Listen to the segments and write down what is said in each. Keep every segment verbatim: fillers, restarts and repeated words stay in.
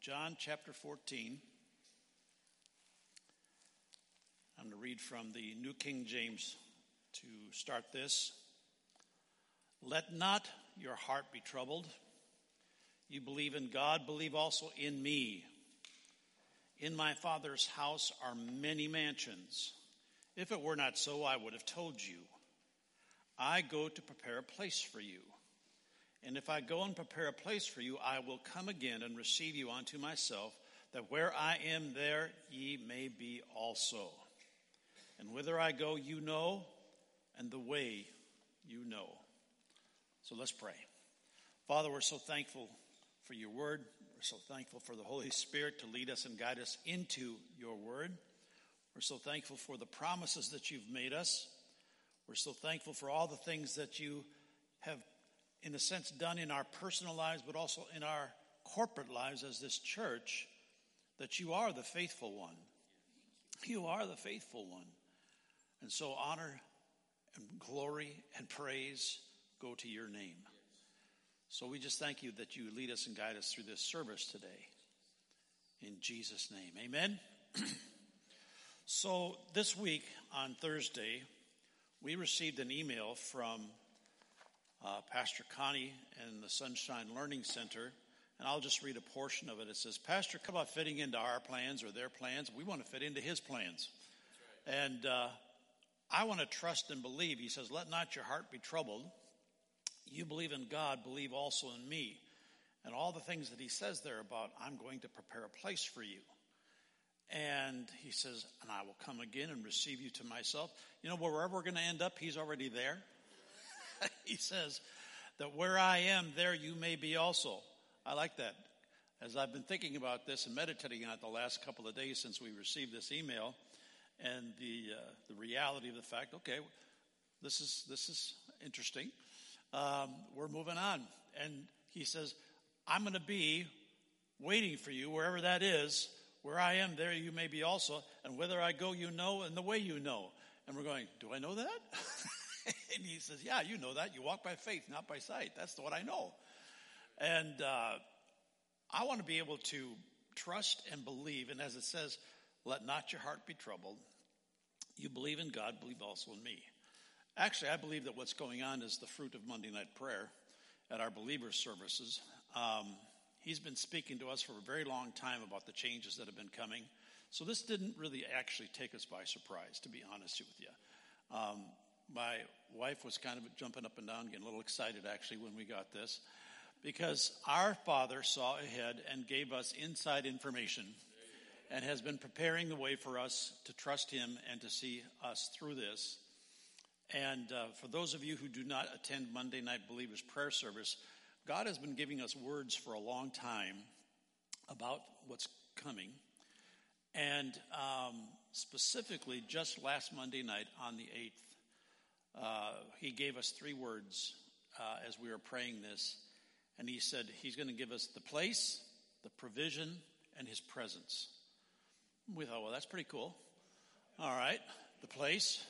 John chapter fourteen. I'm going to read from the New King James to start this. Let not your heart be troubled. You believe in God, believe also in me. In my Father's house are many mansions. If it were not so, I would have told you. I go to prepare a place for you. And if I go and prepare a place for you, I will come again and receive you unto myself, that where I am, there ye may be also. And whither I go, you know, and the way you know. So let's pray. Father, we're so thankful for your word. We're so thankful for the Holy Spirit to lead us and guide us into your word. We're so thankful for the promises that you've made us. We're so thankful for all the things that you have, in a sense, done in our personal lives, but also in our corporate lives as this church, that you are the faithful one. You are the faithful one. And so honor and glory and praise go to your name. So we just thank you that you lead us and guide us through this service today. In Jesus' name, amen. So this week on Thursday, we received an email from uh, Pastor Connie and the Sunshine Learning Center, and I'll just read a portion of it. It says, Pastor, come about fitting into our plans or their plans. We want to fit into his plans. Right. And uh, I want to trust and believe. He says, let not your heart be troubled. You believe in God, believe also in me. And all the things that he says there about, I'm going to prepare a place for you. And he says, and I will come again and receive you to myself. You know, wherever we're going to end up, he's already there. He says that where I am, there you may be also. I like that. As I've been thinking about this and meditating on it the last couple of days since we received this email, and the uh, the reality of the fact, okay, this is this is interesting. Um, we're moving on. And he says, I'm going to be waiting for you wherever that is. Where I am, there you may be also. And whither I go, you know, and the way you know. And we're going, do I know that? And he says, yeah, you know that. You walk by faith, not by sight. That's what I know. And uh, I want to be able to trust and believe. And as it says, let not your heart be troubled. You believe in God, believe also in me. Actually, I believe that what's going on is the fruit of Monday night prayer at our believers' services. Um, he's been speaking to us for a very long time about the changes that have been coming. So this didn't really actually take us by surprise, to be honest with you. Um, my wife was kind of jumping up and down, getting a little excited actually when we got this, because our Father saw ahead and gave us inside information and has been preparing the way for us to trust him and to see us through this. And uh, for those of you who do not attend Monday Night Believers Prayer Service, God has been giving us words for a long time about what's coming. And um, specifically, just last Monday night on the eighth, uh, he gave us three words uh, as we were praying this. And he said he's going to give us the place, the provision, and his presence. We thought, well, that's pretty cool. All right, the place,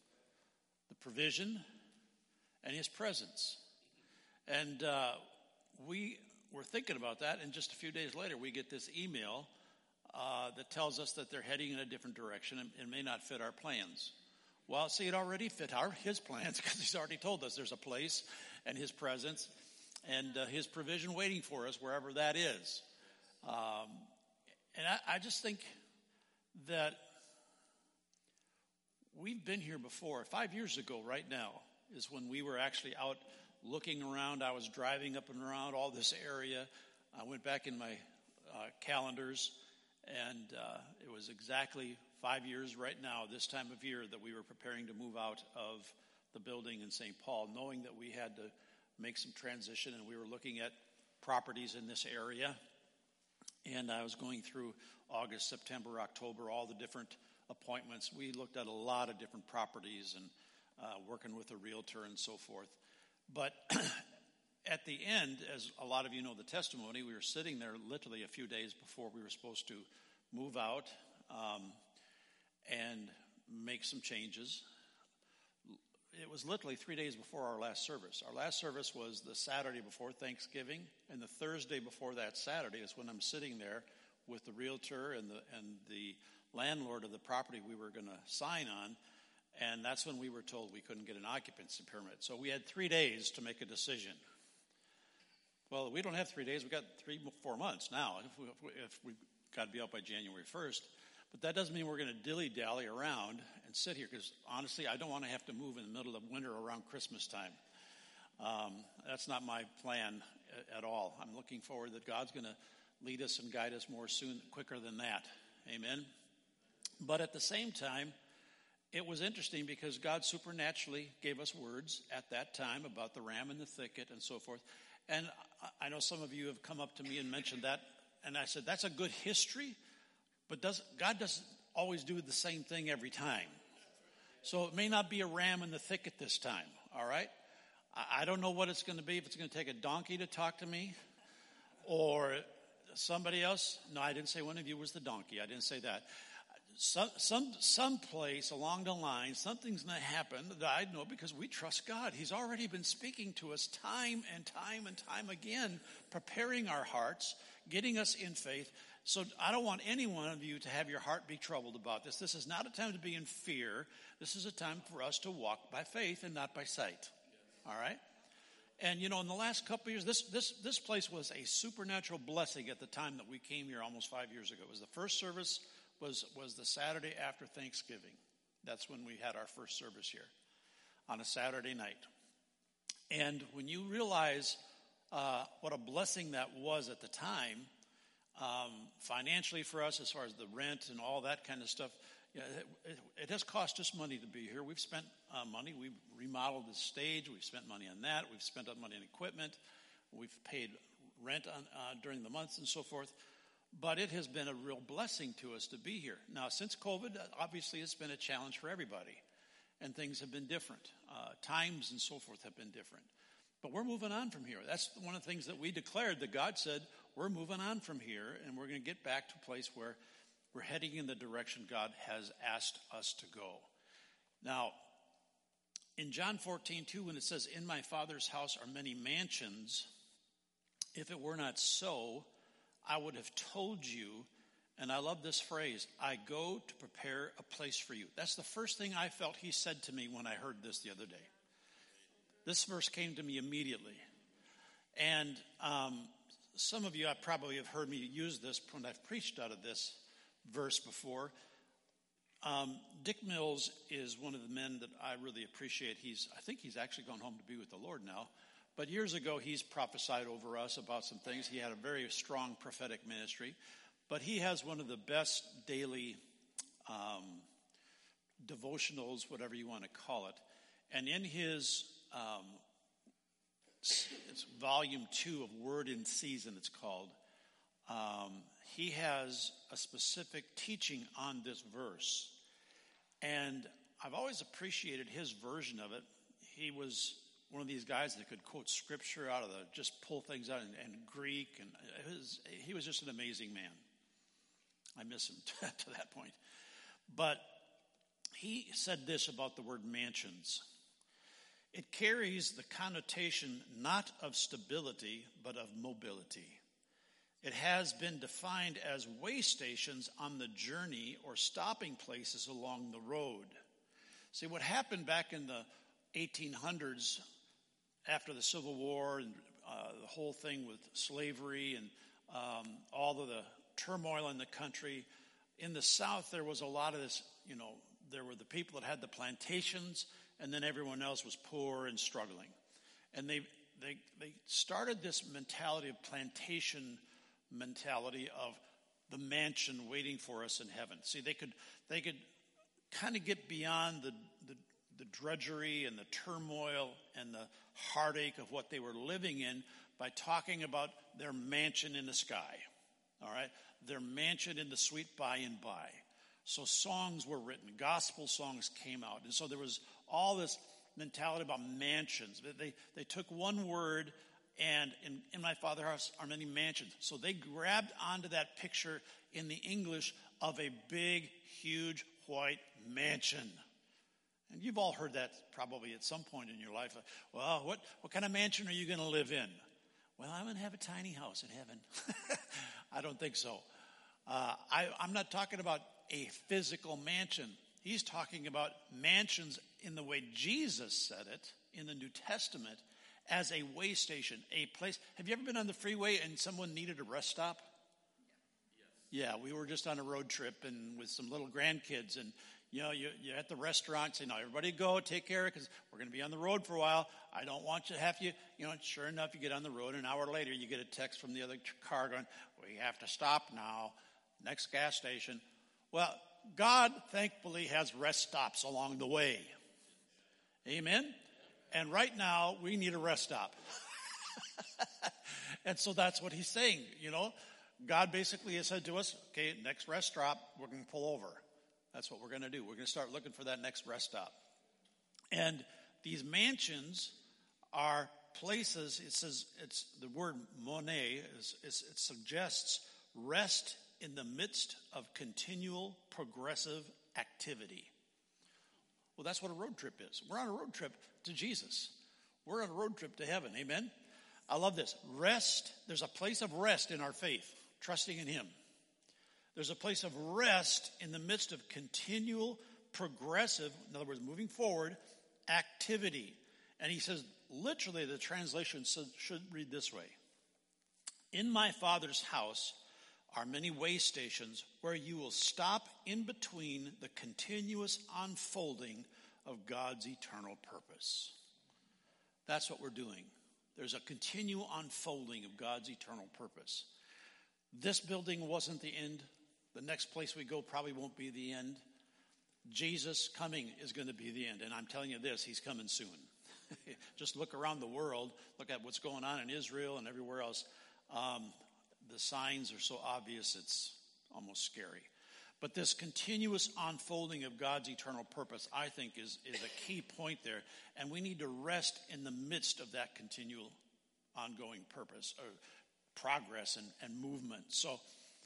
the provision, and his presence. And uh, we were thinking about that, and just a few days later, we get this email uh, that tells us that they're heading in a different direction and it may not fit our plans. Well, see, it already fit our his plans because he's already told us there's a place and his presence and uh, his provision waiting for us wherever that is. Um, and I, I just think that we've been here before. Five years ago right now is when we were actually out looking around. I was driving up and around all this area. I went back in my uh, calendars, and uh, it was exactly five years right now, this time of year, that we were preparing to move out of the building in Saint Paul, knowing that we had to make some transition, and we were looking at properties in this area. And I was going through August, September, October, all the different appointments. We looked at a lot of different properties and uh, working with a realtor and so forth. But at the end, as a lot of you know the testimony, we were sitting there literally a few days before we were supposed to move out um, and make some changes. it was literally three days before our last service. Our last service was the Saturday before Thanksgiving, and the Thursday before that Saturday is when I'm sitting there with the realtor and the and the landlord of the property we were going to sign on, and that's when we were told we couldn't get an occupancy permit. So we had three days to make a decision. Well, we don't have three days. We've got three, four months now if, we, if, we, if we've got to be out by January first. But that doesn't mean we're going to dilly-dally around and sit here, because honestly, I don't want to have to move in the middle of winter around Christmas time. Um, that's not my plan at all. I'm looking forward that God's going to lead us and guide us more soon, quicker than that. Amen. But at the same time, it was interesting because God supernaturally gave us words at that time about the ram in the thicket and so forth. And I know some of you have come up to me and mentioned that, and I said, that's a good history, but does, God doesn't always do the same thing every time. So it may not be a ram in the thicket this time, all right? I, I don't know what it's going to be, if it's going to take a donkey to talk to me or somebody else. No, I didn't say one of you was the donkey. I didn't say that. Some, some, some place along the line, something's going to happen that I know because we trust God. He's already been speaking to us time and time and time again, preparing our hearts, getting us in faith. So I don't want any one of you to have your heart be troubled about this. This is not a time to be in fear. This is a time for us to walk by faith and not by sight. All right? And, you know, in the last couple of years, this, this, this place was a supernatural blessing at the time that we came here almost five years ago. It was the first service was, was the Saturday after Thanksgiving. That's when we had our first service here on a Saturday night. And when you realize uh, what a blessing that was at the time, um, financially for us as far as the rent and all that kind of stuff, yeah, it, it, it has cost us money to be here. We've spent uh, money. We've remodeled the stage. We've spent money on that. We've spent money on equipment. We've paid rent on, uh, during the months and so forth. But it has been a real blessing to us to be here. Now, since COVID, obviously it's been a challenge for everybody. And things have been different. Uh, times and so forth have been different. But we're moving on from here. That's one of the things that we declared, that God said, we're moving on from here, and we're going to get back to a place where we're heading in the direction God has asked us to go. Now, in John fourteen two, when it says, in my Father's house are many mansions, if it were not so, I would have told you, and I love this phrase, I go to prepare a place for you. That's the first thing I felt he said to me when I heard this the other day. This verse came to me immediately. And um, some of you I probably have heard me use this when I've preached out of this verse before. Um, Dick Mills is one of the men that I really appreciate. He's, I think he's actually gone home to be with the Lord now. But years ago, he's prophesied over us about some things. He had a very strong prophetic ministry. But he has one of the best daily um, devotionals, whatever you want to call it. And in his um, it's volume two of Word in Season, it's called, um, he has a specific teaching on this verse. And I've always appreciated his version of it. He was one of these guys that could quote scripture out of the, just pull things out in, in Greek. And it was, he was just an amazing man. I miss him to that point. But he said this about the word mansions. It carries the connotation not of stability, but of mobility. It has been defined as way stations on the journey or stopping places along the road. See, what happened back in the eighteen hundreds after the Civil War and uh, the whole thing with slavery and um, all of the turmoil in the country, in the South there was a lot of this, you know, there were the people that had the plantations, and then everyone else was poor and struggling. And they they they started this mentality of plantation mentality of the mansion waiting for us in heaven. See, they could they could kind of get beyond the, the the drudgery and the turmoil and the heartache of what they were living in by talking about their mansion in the sky. All right? Their mansion in the sweet by and by. So songs were written, gospel songs came out. And so there was all this mentality about mansions. They they took one word, and in, in my Father's house are many mansions. So they grabbed onto that picture in the English of a big, huge, white mansion. And you've all heard that probably at some point in your life. Well, what, what kind of mansion are you going to live in? Well, I'm going to have a tiny house in heaven. I don't think so. Uh, I, I'm not talking about a physical mansion. He's talking about mansions in the way Jesus said it in the New Testament as a way station, a place. Have you ever been on the freeway and someone needed a rest stop? Yes. Yeah, we were just on a road trip and with some little grandkids, and you know, you, you're at the restaurant, say, no, everybody go, take care, because we're going to be on the road for a while. I don't want you to have you, you know, sure enough, you get on the road, an hour later, you get a text from the other car going, we have to stop now, next gas station. Well, God, thankfully, has rest stops along the way. Amen? And right now, we need a rest stop. And so that's what he's saying, you know. God basically has said to us, okay, next rest stop, we're going to pull over. That's what we're going to do. We're going to start looking for that next rest stop. And these mansions are places, it says, it's the word monet, is, is, it suggests rest in the midst of continual progressive activity. Well, that's what a road trip is. We're on a road trip to Jesus. We're on a road trip to heaven. Amen? I love this. Rest, there's a place of rest in our faith, trusting in him. There's a place of rest in the midst of continual, progressive, in other words, moving forward, activity. And he says, literally, the translation should read this way. In my Father's house are many way stations where you will stop in between the continuous unfolding of God's eternal purpose. That's what we're doing. There's a continual unfolding of God's eternal purpose. This building wasn't the end. The next place we go probably won't be the end. Jesus coming is going to be the end. And I'm telling you this, he's coming soon. Just look around the world. Look at what's going on in Israel and everywhere else. Um, the signs are so obvious, it's almost scary. But this continuous unfolding of God's eternal purpose, I think, is, is a key point there. And we need to rest in the midst of that continual ongoing purpose or progress and, and movement. So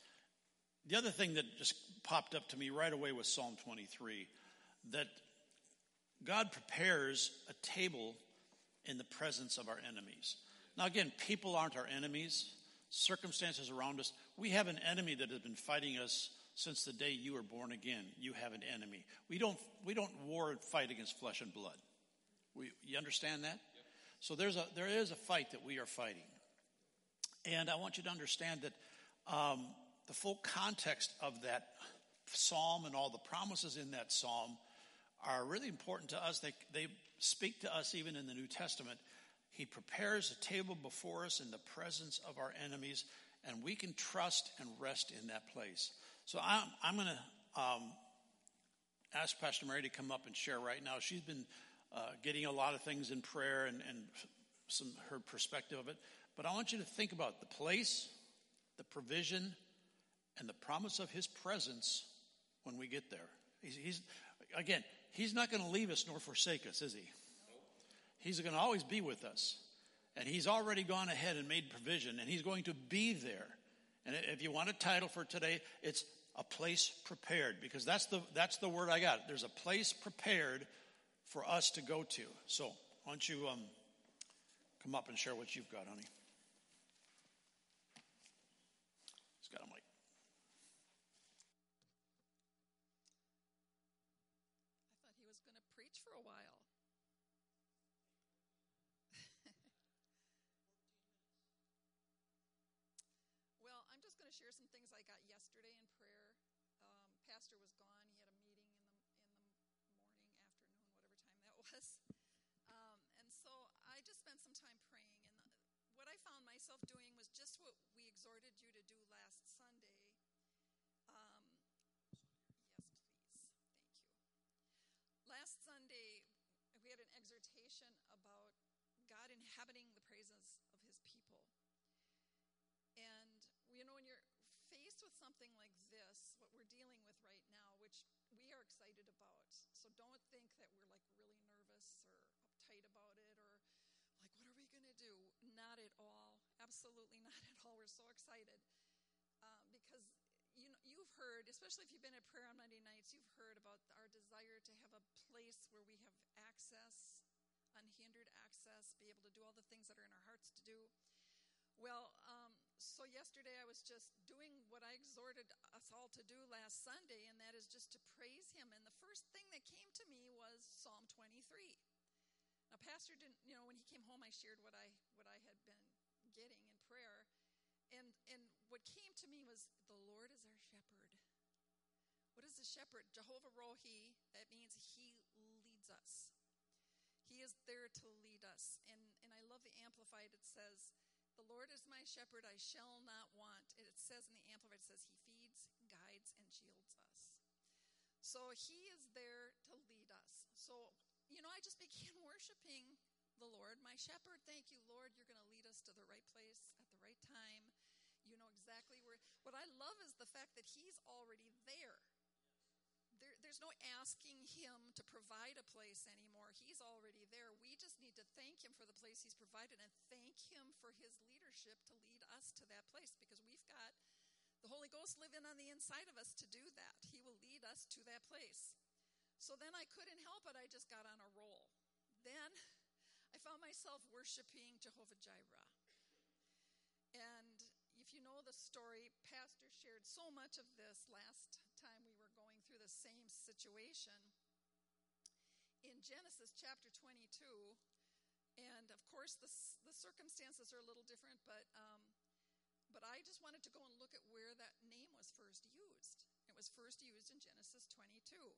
the other thing that just popped up to me right away was Psalm twenty-three, that God prepares a table in the presence of our enemies. Now again, people aren't our enemies. Circumstances around us. We have an enemy that has been fighting us since the day you were born again. You have an enemy. We don't we don't war and fight against flesh and blood. We, you understand that? Yep. So there's a there is a fight that we are fighting. And I want you to understand that um, the full context of that psalm and all the promises in that psalm are really important to us. They, they speak to us even in the New Testament. He prepares a table before us in the presence of our enemies, and we can trust and rest in that place. So I'm, I'm going to um, ask Pastor Mary to come up and share right now. She's been uh, getting a lot of things in prayer and, and some her perspective of it. But I want you to think about the place, the provision, and the promise of his presence when we get there. He's, he's again, he's not going to leave us nor forsake us, is he? He's going to always be with us. And he's already gone ahead and made provision, and he's going to be there. And if you want a title for today, it's a place prepared, because that's the that's the word I got. There's a place prepared for us to go to. So why don't you um, come up and share what you've got, honey? He's got a mic. I thought he was going to preach for a while. Well, I'm just going to share some things I got yesterday in prayer. Um, Pastor was gone. He had a meeting in the in the morning, afternoon, whatever time that was. Um, and so I just spent some time praying. And the, what I found myself doing was just what we exhorted you to do last Sunday. Um, yes, please. Thank you. Last Sunday, we had an exhortation about God inhabiting the praises of his people. And, you know, when you're faced with something like this, what we're dealing with right now, which we are excited about, so don't think that we're like really nervous or uptight about it or like, what are we going to do? Not at all. Absolutely not at all. We're so excited um, because, you know, you you've heard, especially if you've been at prayer on Monday nights, you've heard about our desire to have a place where we have access, unhindered access, be able to do all the things that are in our hearts to do. Well, um, so yesterday I was just doing what I exhorted us all to do last Sunday, and that is just to praise him. And the first thing that came to me was Psalm twenty-three. Now, Pastor didn't, you know, when he came home, I shared what I what I had been getting in prayer. And and what came to me was, the Lord is our shepherd. What is the shepherd? Jehovah Rohi, that means he leads us. He is there to lead us. And, and I love the Amplified. It says, the Lord is my shepherd, I shall not want. It says in the Amplified, it says he feeds, guides, and shields us. So he is there to lead us. So, you know, I just began worshiping the Lord, my shepherd. Thank you, Lord. You're going to lead us to the right place at the right time. You know exactly where. What I love is the fact that he's already there. There, there's no asking him to provide a place anymore. He's already there. We just need to thank him for the place he's provided and thank him for his leadership to lead us to that place, because we've got the Holy Ghost living on the inside of us to do that. He will lead us to that place. So then I couldn't help it. I just got on a roll. Then I found myself worshiping Jehovah Jireh. And if you know the story, Pastor shared so much of this last time we were going through the same situation. In Genesis chapter twenty-two, and of course the, the circumstances are a little different, but um, but I just wanted to go and look at where that name was first used. It was first used in Genesis twenty-two.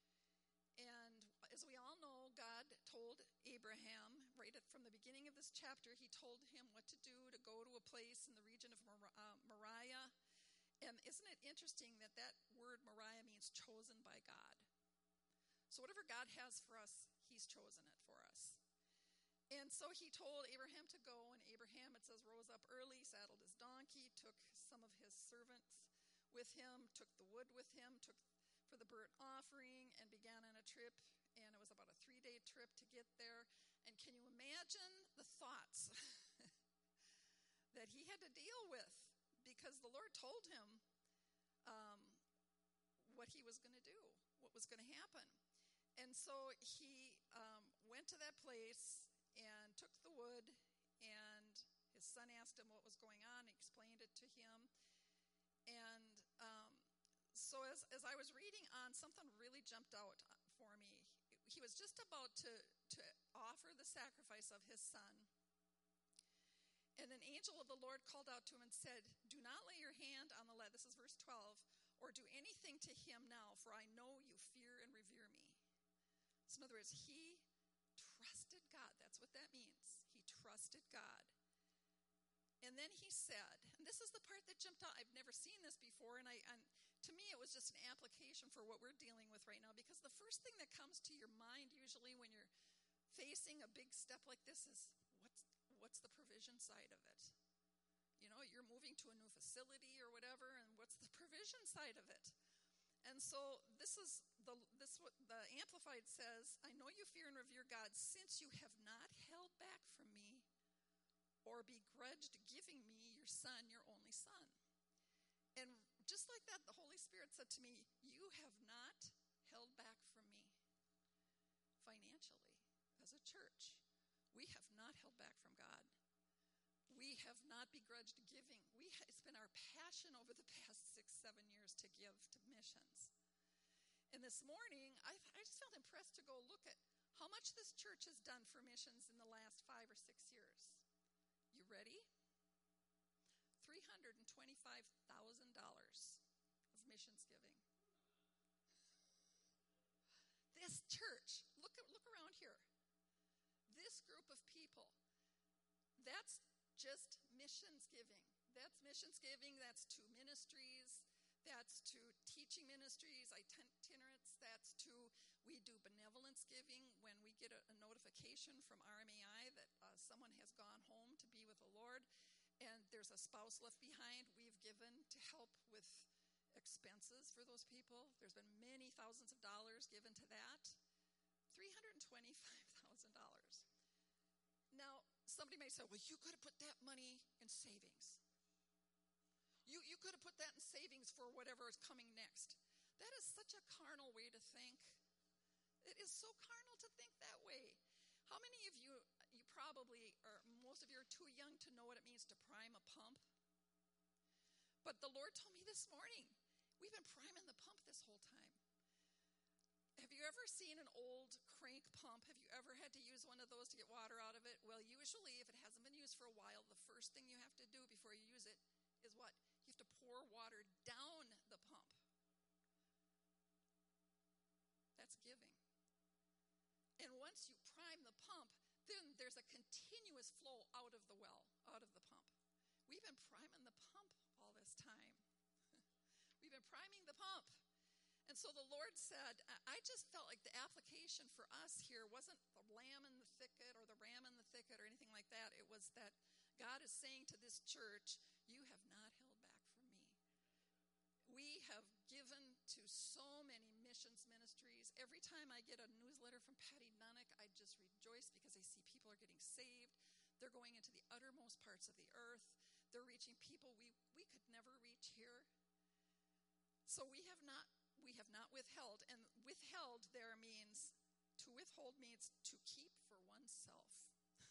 And as we all know, God told Abraham, right at, from the beginning of this chapter, he told him what to do, to go to a place in the region of Mor- uh, Moriah. And isn't it interesting that that word Moriah means chosen by God? So whatever God has for us, he's chosen it for us. And so he told Abraham to go, and Abraham, it says, rose up early, saddled his donkey, took some of his servants with him, took the wood with him, took for the burnt offering, and began on a trip. And it was about a three-day trip to get there. And can you imagine the thoughts that he had to deal with? Because the Lord told him um, what he was going to do, what was going to happen. And so he um, went to that place and took the wood, and his son asked him what was going on. He explained it to him. And um, so as, as I was reading on, something really jumped out for me. He was just about to, to offer the sacrifice of his son. And an angel of the Lord called out to him and said, do not lay your hand on the lad, this is verse twelve, or do anything to him now, for I know you fear and revere me. So in other words, he trusted God. That's what that means. He trusted God. And then he said, and this is the part that jumped out. I've never seen this before, and I, and to me it was just an application for what we're dealing with right now, because the first thing that comes to your mind usually when you're facing a big step like this is, what's what's the provision side of it? You know, you're moving to a new facility or whatever, and what's the provision side of it? And so this is the this what the Amplified says, I know you fear and revere God, since you have not held back from me or begrudged giving me your son, your only son. And just like that, the Holy Spirit said to me, you have not held back from me financially as a church. We have not held back from God. We have not begrudged giving. We, it's been our passion over the past six, seven years to give to missions. And this morning, I, I just felt impressed to go look at how much this church has done for missions in the last five or six years. You ready? three hundred twenty-five thousand dollars of missions giving. This church, look at, look around here. This group of people, that's just missions giving. That's missions giving. That's to ministries. That's to teaching ministries, itinerants. That's to, we do benevolence giving when we get a, a notification from R M A I that uh, someone has gone home to be with the Lord and there's a spouse left behind. We've given to help with expenses for those people. There's been many thousands of dollars given to that. three hundred twenty-five thousand dollars. Now, somebody may say, well, you could have put that money in savings. You you could have put that in savings for whatever whatever is coming next. That is such a carnal way to think. It is so carnal to think that way. How many of you, you probably, or most of you are too young to know what it means to prime a pump? But the Lord told me this morning, we've been priming the pump this whole time. Have you ever seen an old crank pump? Have you ever had to use one of those to get water out of it? Well, usually if it hasn't been used for a while, the first thing you have to do before you use it is what? You have to pour water down the pump. That's giving. And once you prime the pump, then there's a continuous flow out of the well, out of the pump. We've been priming the pump all this time. We've been priming the pump. And so the Lord said, I just felt like the application for us here wasn't the lamb in the thicket or the ram in the thicket or anything like that. It was that God is saying to this church, you have not held back from me. We have given to so many missions ministries. Every time I get a newsletter from Patty Nunnick, I just rejoice because I see people are getting saved. They're going into the uttermost parts of the earth. They're reaching people we, we could never reach here. So we have not we have not withheld. And withheld there means, to withhold means to keep for oneself.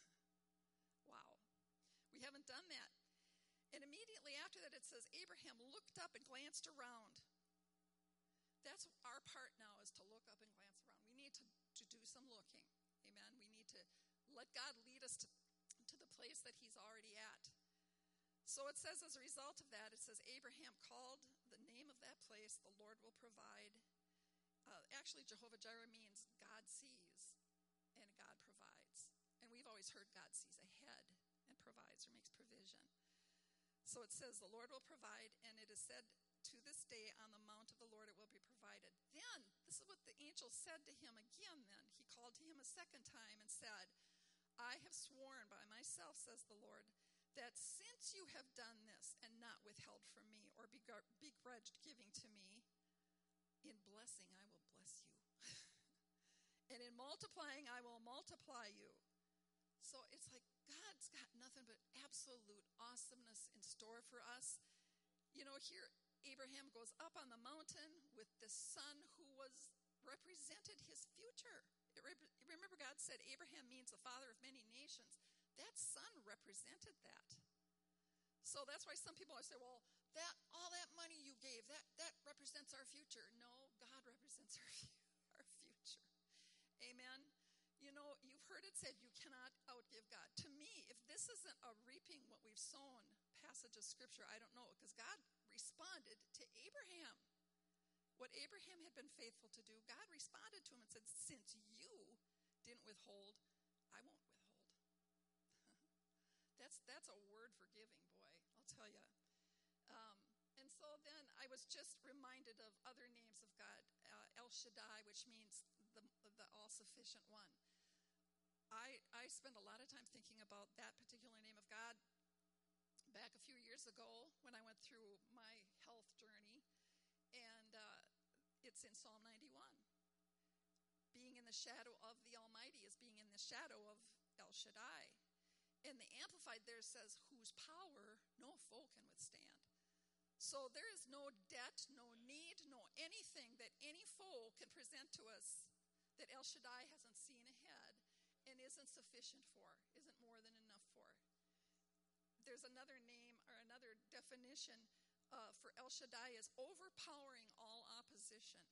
Wow. We haven't done that. And immediately after that it says, Abraham looked up and glanced around. That's our part now, is to look up and glance around. We need to, to do some looking. Amen. We need to let God lead us to, to the place that he's already at. So it says as a result of that, it says Abraham called the name of that place, the Lord will provide. Uh, actually, Jehovah Jireh means God sees and God provides. And we've always heard God sees ahead and provides or makes provision. So it says the Lord will provide, and it is said to this day on the mount of the Lord it will be provided. Then, this is what the angel said to him again then. He called to him a second time and said, I have sworn by myself, says the Lord, that since you have done this and not withheld from me or begrudged giving to me, in blessing I will bless you. And in multiplying I will multiply you. So it's like God's got nothing but absolute awesomeness in store for us. You know, here Abraham goes up on the mountain with the son who was represented his future. Remember, God said Abraham means the father of many nations. That son represented that. So that's why some people say, well, that all that money you gave, that, that represents our future. No, God represents our, our future. Amen. You know, you've heard it said you cannot outgive God. To me, if this isn't a reaping what we've sown passage of Scripture, I don't know, because God responded to Abraham. What Abraham had been faithful to do, God responded to him and said, since you didn't withhold, I won't withhold. That's that's a word for giving, boy, I'll tell you. Um, and so then I was just reminded of other names of God. Uh, El Shaddai, which means the, the all-sufficient one. I, I spent a lot of time thinking about that particular name of God back a few years ago when I went through my health journey. And uh, it's in Psalm ninety-one. Being in the shadow of the Almighty is being in the shadow of El Shaddai. And the Amplified there says, whose power no foe can withstand. So there is no debt, no need, no anything that any foe can present to us that El Shaddai hasn't seen ahead and isn't sufficient for, isn't more than enough for. There's another name or another definition uh, for El Shaddai is overpowering all opposition.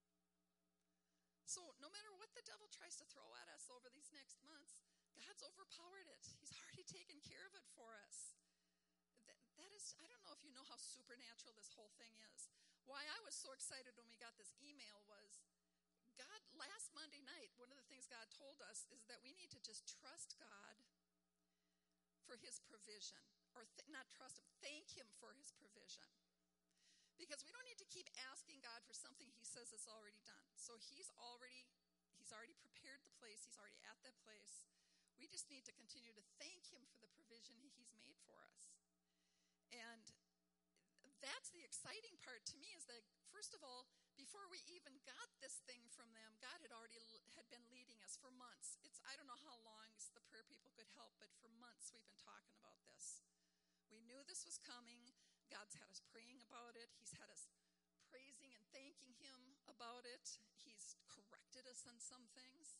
So no matter what the devil tries to throw at us over these next months, God's overpowered it. He's already taken care of it for us. That, that is, I don't know if you know how supernatural this whole thing is. Why I was so excited when we got this email was God, last Monday night, one of the things God told us is that we need to just trust God for his provision. Or th- not trust him, thank him for his provision. Because we don't need to keep asking God for something he says is already done. So he's already, he's already prepared the place. He's already at that place. We just need to continue to thank him for the provision he's made for us. And that's the exciting part to me is that, first of all, before we even got this thing from them, God had already had been leading us for months. It's I don't know how long the prayer people could help, but for months we've been talking about this. We knew this was coming. God's had us praying about it. He's had us us on some things.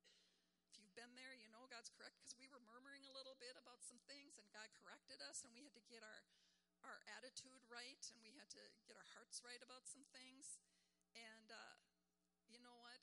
If you've been there, you know God's correct, because we were murmuring a little bit about some things, and God corrected us, and we had to get our, our attitude right, and we had to get our hearts right about some things. And uh, you know what?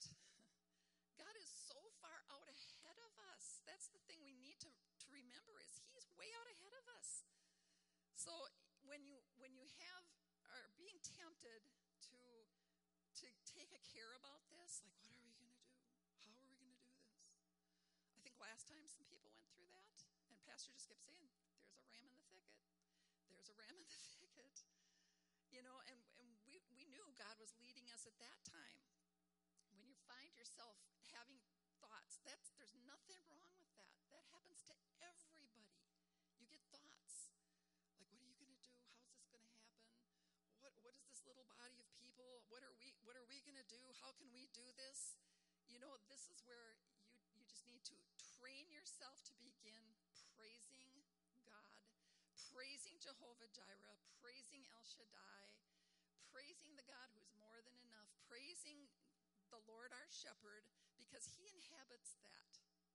God is so far out ahead of us. That's the thing we need to, to remember, is he's way out ahead of us. So when you when you have are being tempted to to take a care about this, like, what are we going to do? How are we going to do this? I think last time some people went through that, and Pastor just kept saying, there's a ram in the thicket. There's a ram in the thicket. You know, and, and we, we knew God was leading us at that time. When you find yourself having thoughts, that's there's nothing wrong with that. That happens to everybody. You get thoughts. Like, what are you going to do? How's this going to happen? What what is this little body of people? What are we what are we going to do? How can we do this? You know, this is where you you just need to train yourself to begin praising God, praising Jehovah Jireh, praising El Shaddai, praising the God who is more than enough, praising the Lord our shepherd, because he inhabits that.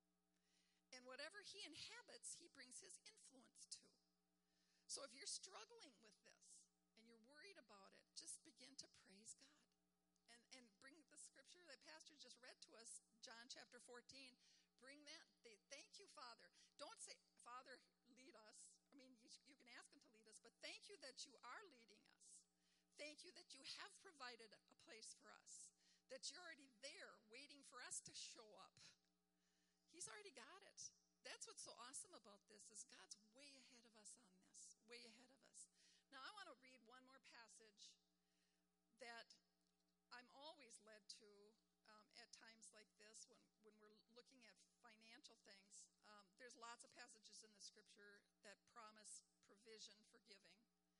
And whatever he inhabits, he brings his influence to. So if you're struggling with this and you're worried about it, just begin to praise God. And and bring the scripture that Pastor just read to us, John chapter fourteen. Bring that. They, thank you, Father. Don't say, Father, lead us. I mean, you, you can ask him to lead us, but thank you that you are leading us. Thank you that you have provided a place for us, that you're already there waiting for us to show up. He's already got it. That's what's so awesome about this, is God's way ahead of us on this, way ahead of us. Now, I want to read one more passage that I'm always led to um, at times like this when, when we're looking at financial things. Um, there's lots of passages in the scripture that promise provision for giving.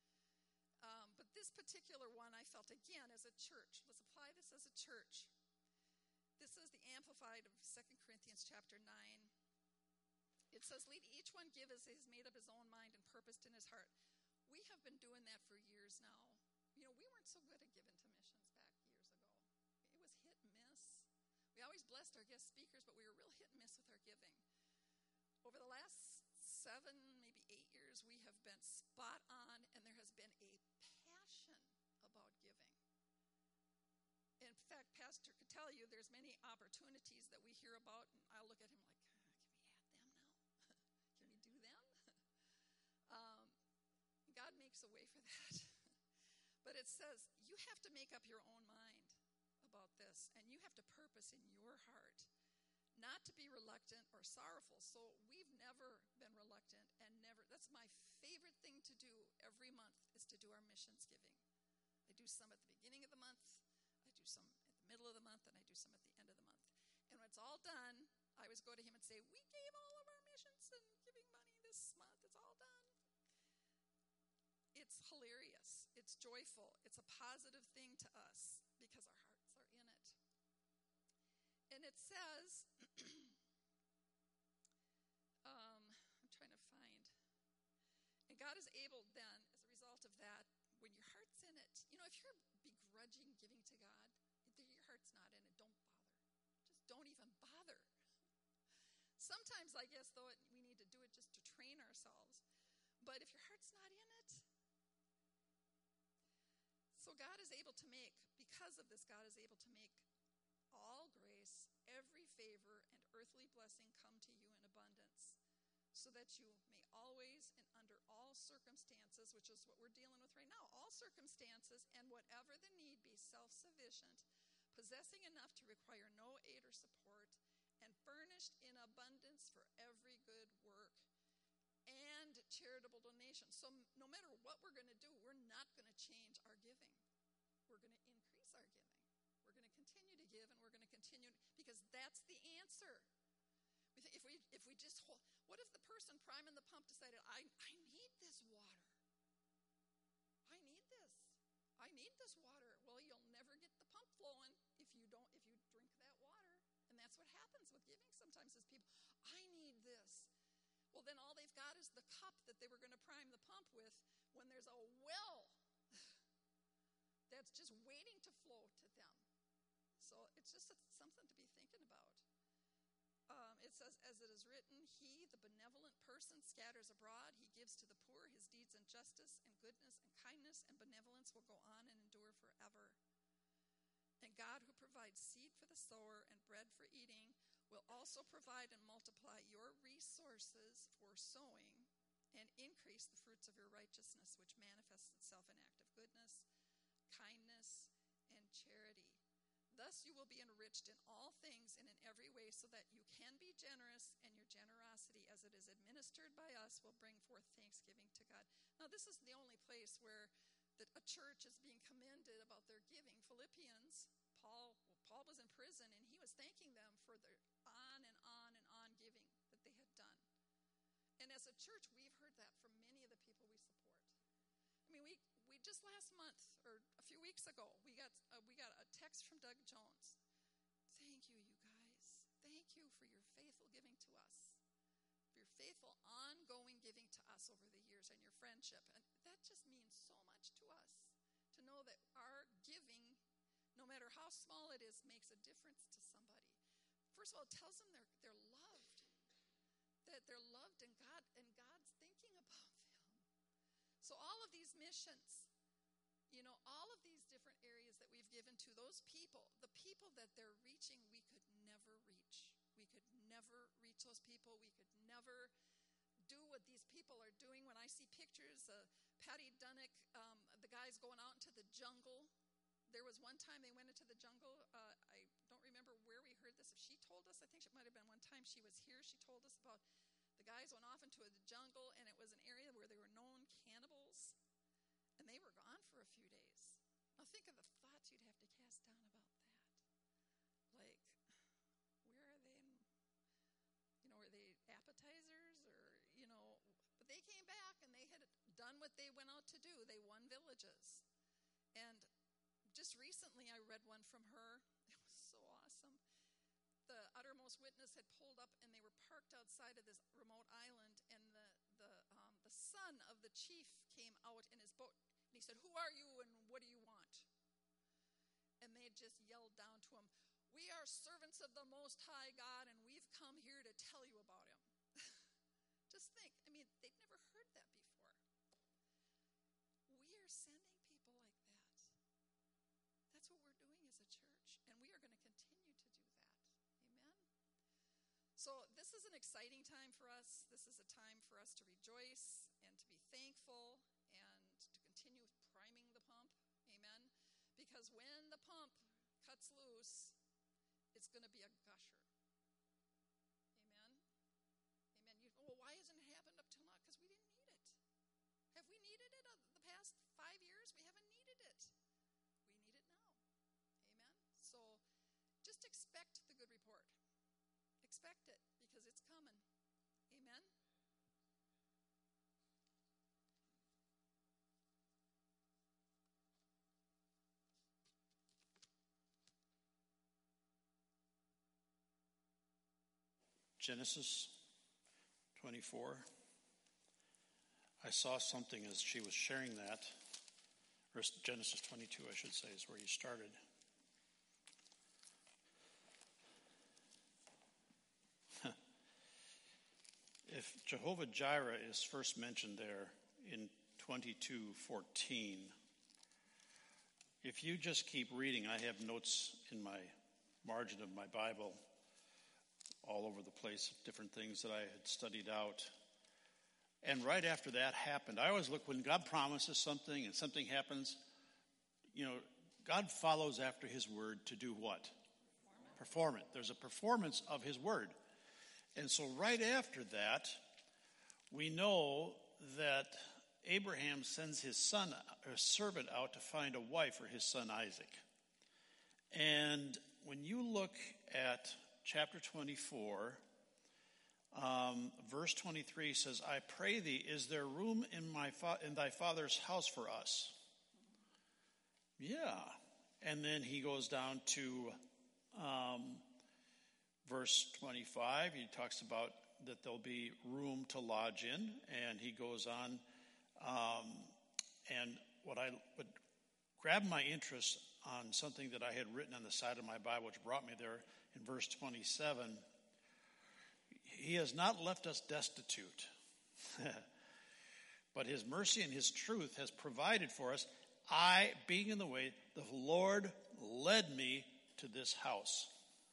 Um, but this particular one I felt, again, as a church. Let's apply this as a church. This is the Amplified of Second Corinthians chapter nine. It says, let each one give as he has made up his own mind and purposed in his heart. We have been doing that for years now. You know, we weren't so good at giving to missions back years ago. It was hit and miss. We always blessed our guest speakers, but we were real hit and miss with our giving. Over the last seven, maybe eight years, we have been spot on, and there has been a passion about giving. In fact, Pastor could tell you there's many opportunities that we hear about, and I look at him like, can we do them? um, God makes a way for that. But it says you have to make up your own mind about this, and you have to purpose in your heart not to be reluctant or sorrowful. So we've never been reluctant, and never. That's my favorite thing to do every month, is to do our missions giving. I do some at the beginning of the month, I do some at the middle of the month, and I do some at the end of the month. And when it's all done, I always go to him and say, we gave all of our missions and giving money this month. It's all done. It's hilarious. It's joyful. It's a positive thing to us because our hearts are in it. And it says, um, I'm trying to find. And God is able then, as a result of that, when your heart's in it, you know, if you're begrudging giving to God, your heart's not in it, don't bother. Just don't even bother. Sometimes, I guess, though, it, we need to do it just to train ourselves. But if your heart's not in it. So God is able to make, because of this, God is able to make all grace, every favor, and earthly blessing come to you in abundance, so that you may always and under all circumstances, which is what we're dealing with right now, all circumstances and whatever the need be, self-sufficient, possessing enough to require no aid or support, and furnished in abundance for every good work and charitable donation. So no matter what we're going to do, we're not going to change our giving. We're going to increase our giving. We're going to continue to give, and we're going to continue, because that's the answer. If we if we just hold, what if the person priming the pump decided, I, I need this water. I need this. I need this water. Well, you'll never get the pump flowing if you don't if you drink that water. And that's what happens with giving sometimes, is people, I need this. Well, then all they've got is the cup that they were going to prime the pump with, when there's a well that's just waiting to flow to them. So So it's just a, something to be thinking about. Um, it says, as it is written, he, the benevolent person, scatters abroad. He gives to the poor. His deeds in justice and goodness and kindness and benevolence will go on and endure forever. And God, who provides seed for the sower and bread for eating, will also provide and multiply your resources for sowing and increase the fruits of your righteousness, which manifests itself in active goodness, kindness, and charity. Thus you will be enriched in all things and in every way, so that you can be generous, and your generosity, as it is administered by us, will bring forth thanksgiving to God. Now, this is the only place where the, a church is being commended about their giving. Philippians, Paul, well, Paul was in prison, and he was thanking them for their on and on and on giving that they had done. And as a church, we've heard that from many of the people we support. I mean, we we just last month or a few weeks ago, we got uh, we got a text from Doug Jones. Thank you, you guys. Thank you for your faithful giving to us, for your faithful ongoing giving to us over the years, and your friendship. And that just means so much to us, to know that our giving, no matter how small it is, makes a difference to somebody. First of all, it tells them they're they're loved, that they're loved, and God and God's thinking about them. So all of these missions, you know, all of these different areas that we've given to those people, the people that they're reaching, we could never reach. We could never reach those people. We could never do what these people are doing. When I see pictures of Patty Dunnick, um, the guys going out into the jungle. There was one time they went into the jungle. Uh, I don't remember where we heard this. If she told us, I think it might have been one time she was here. She told us about the guys went off into the jungle, and it was an area where they were known cannibals, and they were gone for a few days. Now think of the thoughts you'd have to cast down about that. Like, where are they? In, you know, were they appetizers, or, you know? But they came back, and they had done what they went out to do. They won villages. And just recently I read one from her. It was so awesome. The Uttermost Witness had pulled up, and they were parked outside of this remote island, and the the um, the son of the chief came out in his boat, and he said, "Who are you, and what do you want?" And they just yelled down to him, "We are servants of the Most High God, and we've come here to tell you about him." Just think, I mean, they'd never heard that before. We are sending people like that. That's what we're doing as a church, and we are going to continue to do that. Amen? So this is an exciting time for us. This is a time for us to rejoice and to be thankful and to continue priming the pump. Amen? Because when the pump cuts loose, it's going to be a gusher. Amen? Amen. You, well, why hasn't it happened up till now? Because we didn't need it. Have we needed it the past five years? We haven't needed it. We need it now. Amen? So just expect the good report. Expect it, because it's coming. Amen? Genesis twenty-four. I saw something as she was sharing that, or Genesis twenty-two, I should say, is where you started. If Jehovah Jireh is first mentioned there in twenty-two fourteen, if you just keep reading, I have notes in my margin of my Bible all over the place of different things that I had studied out. And right after that happened, I always look, when God promises something and something happens, you know, God follows after his word to do what? Perform it. There's a performance of his word. And so right after that, we know that Abraham sends his son, or servant, out to find a wife for his son Isaac. And when you look at chapter twenty-four, um, verse twenty-three says, "I pray thee, is there room in my fa- in thy father's house for us?" Yeah. And then he goes down to um, verse twenty-five. He talks about that there'll be room to lodge in, and he goes on. Um, and what I would grab my interest on something that I had written on the side of my Bible, which brought me there in verse twenty-seven. He has not left us destitute, but his mercy and his truth has provided for us. I, being in the way, the Lord led me to this house.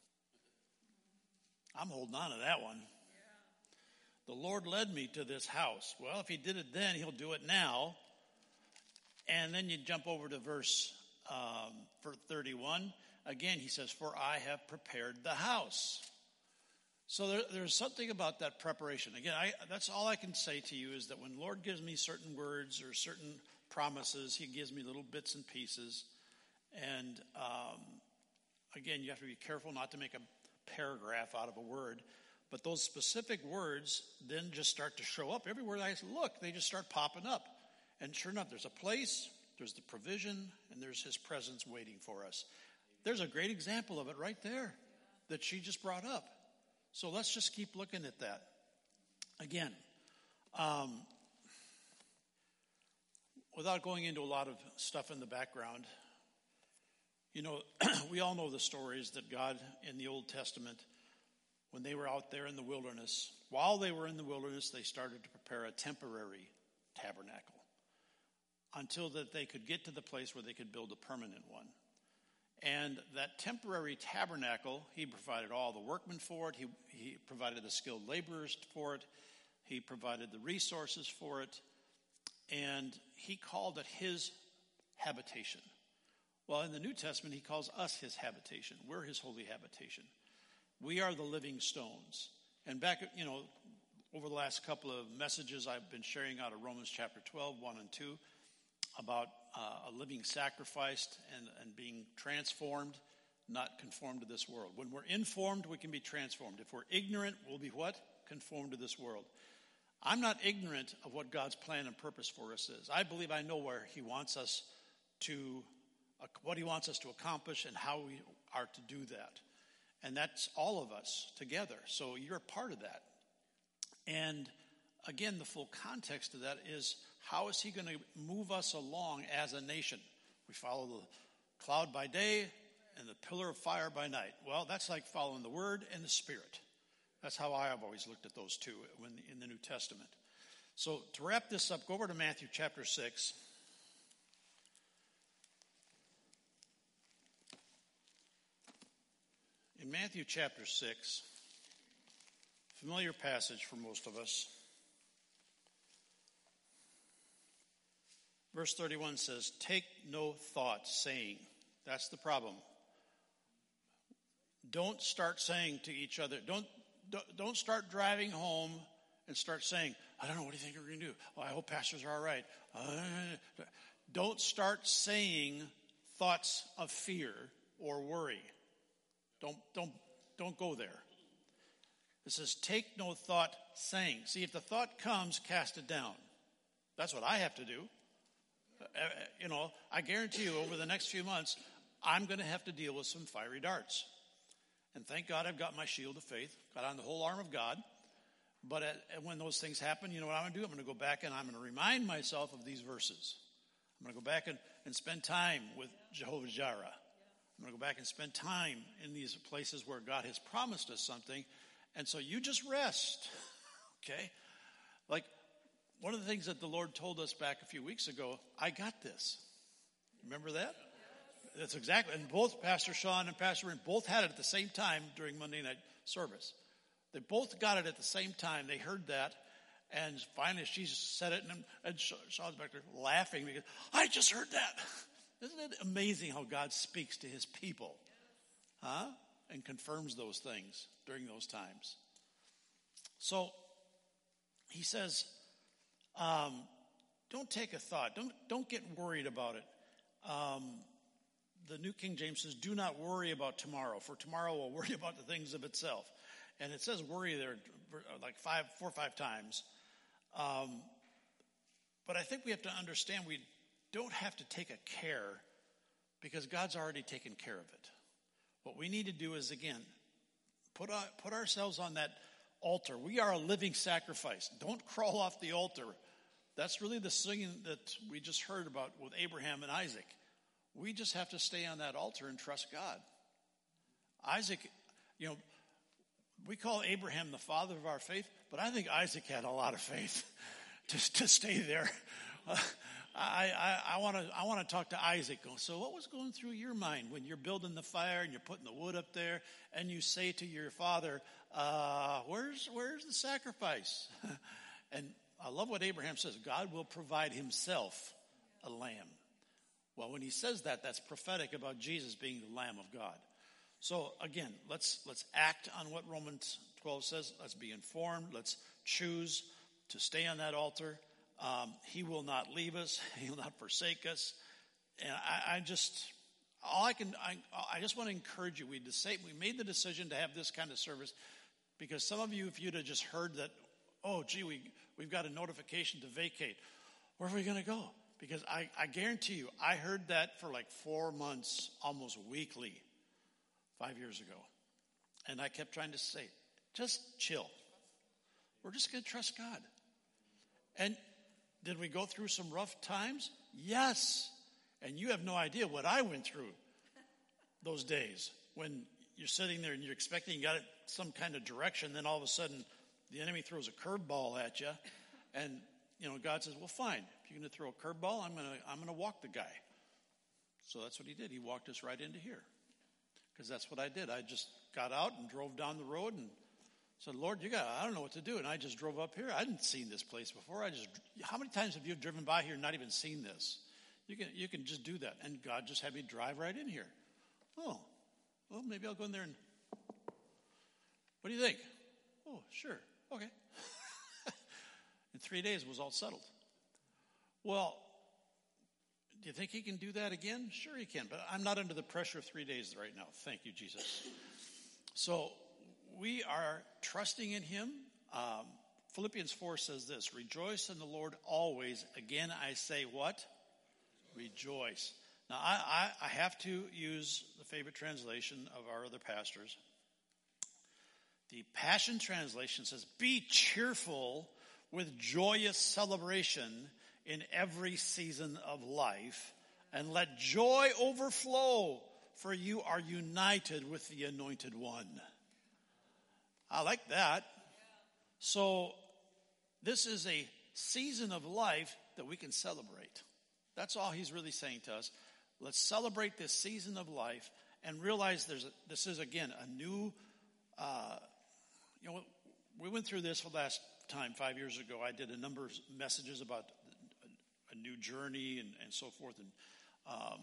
I'm holding on to that one. The Lord led me to this house. Well, if he did it then, he'll do it now. And then you jump over to verse um, for thirty-one. Again, he says, for I have prepared the house. So there, there's something about that preparation. Again, I, that's all I can say to you is that when the Lord gives me certain words or certain promises, he gives me little bits and pieces. And um, again, you have to be careful not to make a paragraph out of a word. But those specific words then just start to show up. Everywhere I look, they just start popping up. And sure enough, there's a place, there's the provision, and there's his presence waiting for us. There's a great example of it right there that she just brought up. So let's just keep looking at that. Again, um, without going into a lot of stuff in the background, you know, we all know the stories that God in the Old Testament, when they were out there in the wilderness, while they were in the wilderness, they started to prepare a temporary tabernacle until that they could get to the place where they could build a permanent one. And that temporary tabernacle, he provided all the workmen for it. He, he provided the skilled laborers for it. He provided the resources for it. And he called it his habitation. Well, in the New Testament, he calls us his habitation. We're his holy habitation. We are the living stones. And back, you know, over the last couple of messages, I've been sharing out of Romans chapter twelve, one and two, about uh, a living sacrifice and, and being transformed, not conformed to this world. When we're informed, we can be transformed. If we're ignorant, we'll be what? Conformed to this world. I'm not ignorant of what God's plan and purpose for us is. I believe I know where he wants us to, uh, what he wants us to accomplish and how we are to do that. And that's all of us together. So you're a part of that. And again, the full context of that is, how is he going to move us along as a nation? We follow the cloud by day and the pillar of fire by night. Well, that's like following the word and the spirit. That's how I have always looked at those two when in the New Testament. So to wrap this up, go over to Matthew chapter six. In Matthew chapter six, familiar passage for most of us. Verse thirty-one says, take no thought, saying. That's the problem. Don't start saying to each other, don't, don't start driving home and start saying, I don't know, what do you think we're going to do? Oh, I hope pastors are all right. Uh, don't start saying thoughts of fear or worry. Don't, don't, don't go there. It says, take no thought, saying. See, if the thought comes, cast it down. That's what I have to do. Uh, you know, I guarantee you over the next few months, I'm going to have to deal with some fiery darts. And thank God I've got my shield of faith, got on the whole arm of God. But at, when those things happen, you know what I'm going to do? I'm going to go back and I'm going to remind myself of these verses. I'm going to go back and, and spend time with Jehovah Jireh. I'm going to go back and spend time in these places where God has promised us something. And so you just rest, okay? Like, one of the things that the Lord told us back a few weeks ago, I got this. Remember that? That's exactly, and both Pastor Sean and Pastor Rin both had it at the same time during Monday night service. They both got it at the same time. They heard that, and finally she said it, and, and Sean's back there laughing because, I just heard that. Isn't it amazing how God speaks to his people? Huh? And confirms those things during those times. So, he says, um, don't take a thought. Don't, don't get worried about it. Um, the New King James says, do not worry about tomorrow, for tomorrow will worry about the things of itself. And it says worry there like five, four or five times. Um, but I think we have to understand we don't have to take a care because God's already taken care of it. What we need to do is, again, put, our, put ourselves on that altar. We are a living sacrifice. Don't crawl off the altar. That's really the singing that we just heard about with Abraham and Isaac. We just have to stay on that altar and trust God. Isaac, you know, we call Abraham the father of our faith, but I think Isaac had a lot of faith to, to stay there. Uh, I, I, I want to I want to talk to Isaac. So what was going through your mind when you're building the fire and you're putting the wood up there and you say to your father, uh, where's where's the sacrifice? And I love what Abraham says. God will provide himself a lamb. Well, when he says that, that's prophetic about Jesus being the Lamb of God. So again, let's let's act on what Romans twelve says. Let's be informed. Let's choose to stay on that altar. Um, he will not leave us. He will not forsake us. And I, I just, all I can, I, I just want to encourage you. We decide, we made the decision to have this kind of service because some of you, if you'd have just heard that, oh, gee, we we've got a notification to vacate. Where are we going to go? Because I, I guarantee you, I heard that for like four months, almost weekly, five years ago. And I kept trying to say, just chill. We're just going to trust God. And did we go through some rough times? Yes. And you have no idea what I went through those days when you're sitting there and you're expecting you got some kind of direction. Then all of a sudden the enemy throws a curveball at you. And, you know, God says, well, fine. If you're going to throw a curveball, I'm going to, I'm going to walk the guy. So that's what he did. He walked us right into here. Because that's what I did. I just got out and drove down the road and said, Lord, you got, I don't know what to do. And I just drove up here. I hadn't seen this place before. I just, how many times have you driven by here and not even seen this? You can, you can just do that. And God just had me drive right in here. Oh, well, maybe I'll go in there and, what do you think? Oh, sure. Okay. In three days, it was all settled. Well, do you think he can do that again? Sure he can. But I'm not under the pressure of three days right now. Thank you, Jesus. So, we are trusting in him. Um, Philippians four says this, rejoice in the Lord always. Again, I say what? Rejoice. Now, I, I, I have to use the favorite translation of our other pastors. The Passion Translation says, be cheerful with joyous celebration in every season of life, and let joy overflow, for you are united with the Anointed One. I like that. So this is a season of life that we can celebrate. That's all he's really saying to us. Let's celebrate this season of life and realize there's a, this is, again, a new, uh, you know, we went through this last time, five years ago. I did a number of messages about a, a new journey and, and so forth, and um,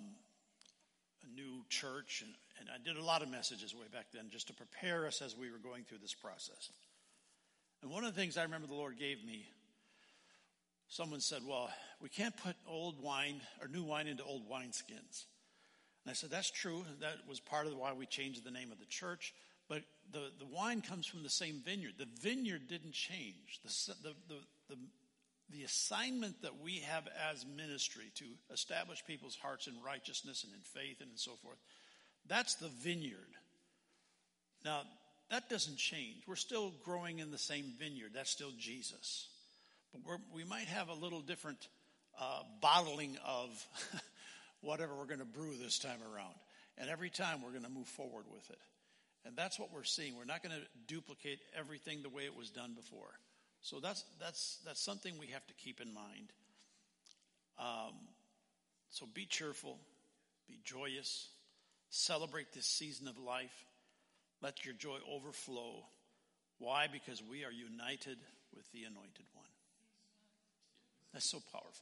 a new church, and, and I did a lot of messages way back then just to prepare us as we were going through this process. And one of the things I remember the Lord gave me, someone said, well, we can't put old wine or new wine into old wineskins. And I said, that's true. That was part of why we changed the name of the church. But the, the wine comes from the same vineyard. The vineyard didn't change. The, the, the, the, the assignment that we have as ministry to establish people's hearts in righteousness and in faith and so forth, that's the vineyard. Now, that doesn't change. We're still growing in the same vineyard. That's still Jesus. But we're, we might have a little different uh, bottling of whatever we're going to brew this time around. And every time we're going to move forward with it. And that's what we're seeing. We're not going to duplicate everything the way it was done before. So that's that's that's something we have to keep in mind. Um, so be cheerful, be joyous, celebrate this season of life. Let your joy overflow. Why? Because we are united with the Anointed One. That's so powerful.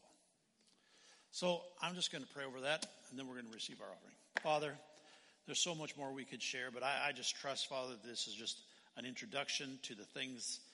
So I'm just going to pray over that, and then we're going to receive our offering. Father, there's so much more we could share, but I, I just trust, Father, that this is just an introduction to the things